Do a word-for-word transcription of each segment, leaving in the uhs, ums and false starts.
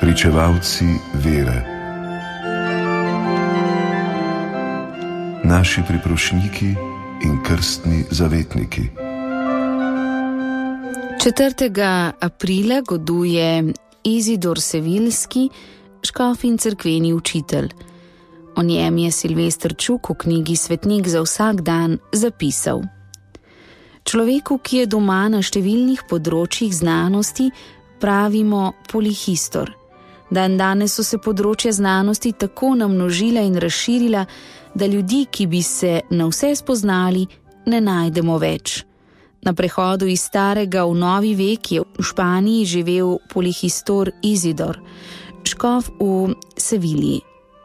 pričevalci vere, naši priprošniki in krstni zavetniki. četrtega aprila goduje Izidor Sevilski, škof in cerkveni učitelj. O njem je Silvester Čuk v knjigi Svetnik za vsak dan zapisal: Človeku, ki je doma na številnih področjih znanosti, pravimo polihistor. Dan danes so se področja znanosti tako namnožila in razširila, da ljudi, ki bi se na vse spoznali, ne najdemo več. Na prehodu iz starega v novi vek je v Španiji živel polihistor Izidor, škof v Sevilji.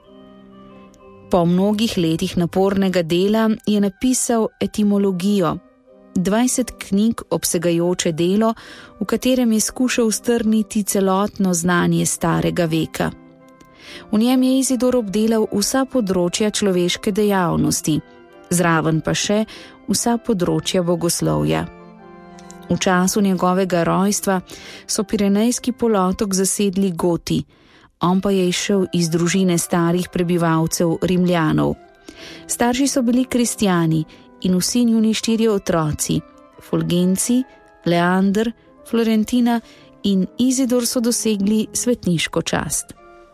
Po mnogih letih napornega dela je napisal etimologijo, dvajset knjig obsegajoče delo, v katerem je skušal strniti celotno znanje starega veka. V njem je Izidor obdelal vsa področja človeške dejavnosti, zraven pa še vsa področja bogoslovja. V času njegovega rojstva so Pirenejski polotok zasedli Goti, on pa je izšel iz družine starih prebivalcev Rimljanov. Starši so bili kristjani in vsi njuni štirje otroci, Fulgenci, Leander, Florentina in Izidor so dosegli svetniško čast.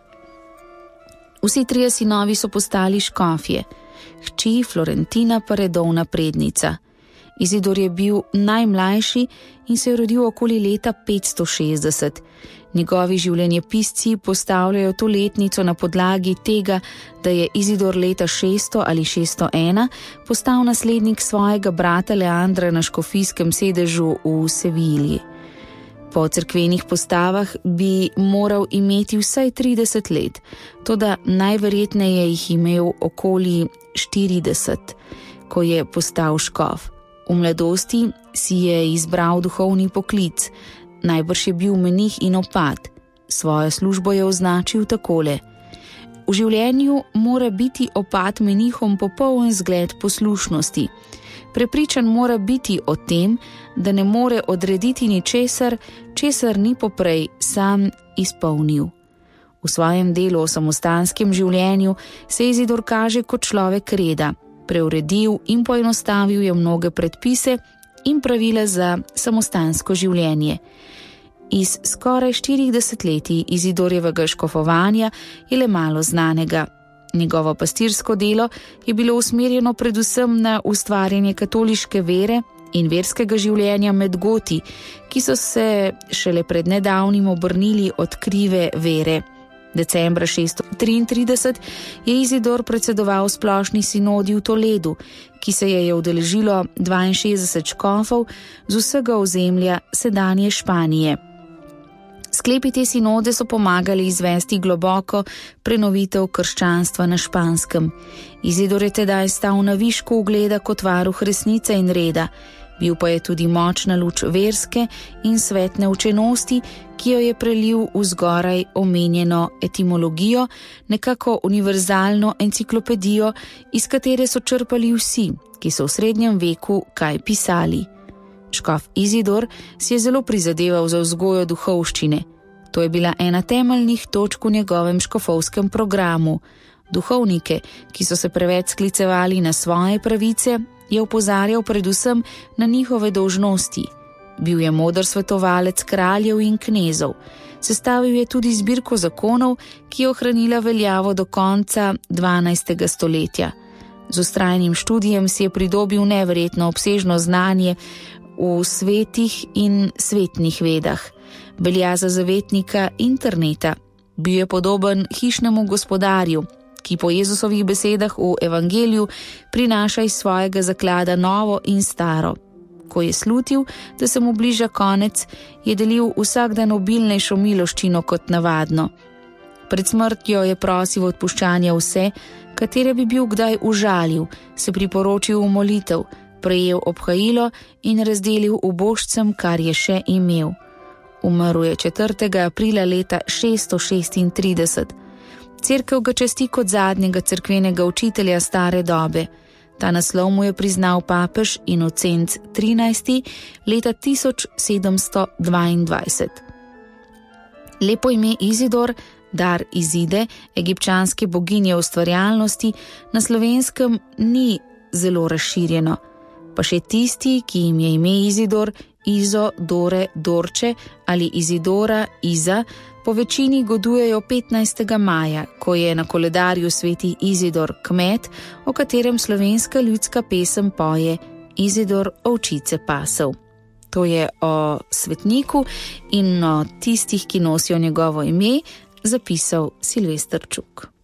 Vsi trije sinovi so postali škofje, hči Florentina pa redovna prednica. Izidor je bil najmlajši in se je rodil okoli leta petsto šestdeset. Njegovi življenjepisci postavljajo to letnico na podlagi tega, da je Izidor leta šeststo ali šeststo ena postal naslednik svojega brata Leandra na škofijskem sedežu v Sevilji. Po cerkvenih postavah bi moral imeti vsaj trideset let, toda najverjetneje jih imel okoli štirideset, ko je postal škof. V mladosti si je izbral duhovni poklic, najbrž je bil menih in opat. Svojo službo je označil takole: v življenju mora biti opat menihom popoln zgled poslušnosti. Prepričan mora biti o tem, da ne more odrediti ničesar, česar ni poprej sam izpolnil. V svojem delu o samostanskem življenju se Izidor kaže kot človek reda. Preuredil in poenostavil je mnoge predpise in pravila za samostansko življenje. Iz skoraj štirih desetletij Izidorjevega škofovanja je le malo znanega. Njegovo pastirsko delo je bilo usmerjeno predvsem na ustvarjanje katoliške vere in verskega življenja med Goti, ki so se šele pred nedavnim obrnili od krive vere. Decembra šeststo triintrideset je Izidor predsedoval splošni sinodi v Toledu, ki se je udeležilo dvainšestdeset škofov z vsega ozemlja sedanje Španije. Sklepi te sinode so pomagali izvesti globoko prenovitev krščanstva na Španskem. Izidor je tedaj stal na višku ugleda kot varuh resnice in reda, bil pa je tudi močna luč verske in svetne učenosti, ki jo je prelil v zgoraj omenjeno etimologijo, nekako univerzalno enciklopedijo, iz katere so črpali vsi, ki so v srednjem veku kaj pisali. Škof Izidor si je zelo prizadeval za vzgojo duhovščine. To je bila ena temeljnih točk v njegovem škofovskem programu. Duhovnike, ki so se preveč sklicevali na svoje pravice, je opozarjal predvsem na njihove dolžnosti. Bil je moder svetovalec kraljev in knezov. Sestavil je tudi zbirko zakonov, ki je ohranila veljavo do konca dvanajstega stoletja. Z vztrajnim študijem si je pridobil neverjetno obsežno znanje v svetih in svetnih vedah. Velja za zavetnika interneta. Bil je podoben hišnemu gospodarju, ki po Jezusovih besedah v evangeliju prinaša iz svojega zaklada novo in staro. Ko je slutil, da se mu bliža konec, je delil vsak dan obilnejšo miloščino kot navadno. Pred smrtjo je prosil odpuščanja vse, katere bi bil kdaj užalil, se priporočil v molitev, prejel obhajilo in razdelil ubožcem, kar je še imel. Umrl je četrtega aprila leta šeststo šestintrideset. Cerkev ga časti kot zadnjega cerkvenega učitelja stare dobe. Ta naslov mu je priznal papež Inocenc trinajsti leta tisoč sedemsto dvaindvajset. Lepo ime Izidor, dar Izide, egipčanske boginje ustvarjalnosti, na Slovenskem ni zelo razširjeno. Pa še tisti, ki jim je ime Izidor, Izo, Dore, Dorče ali Izidora, Iza, po večini godujejo petnajstega maja, ko je na koledarju sveti Izidor kmet, o katerem slovenska ljudska pesem poje Izidor ovčice pasel. To je o svetniku in o tistih, ki nosijo njegovo ime, zapisal Silvester Čuk.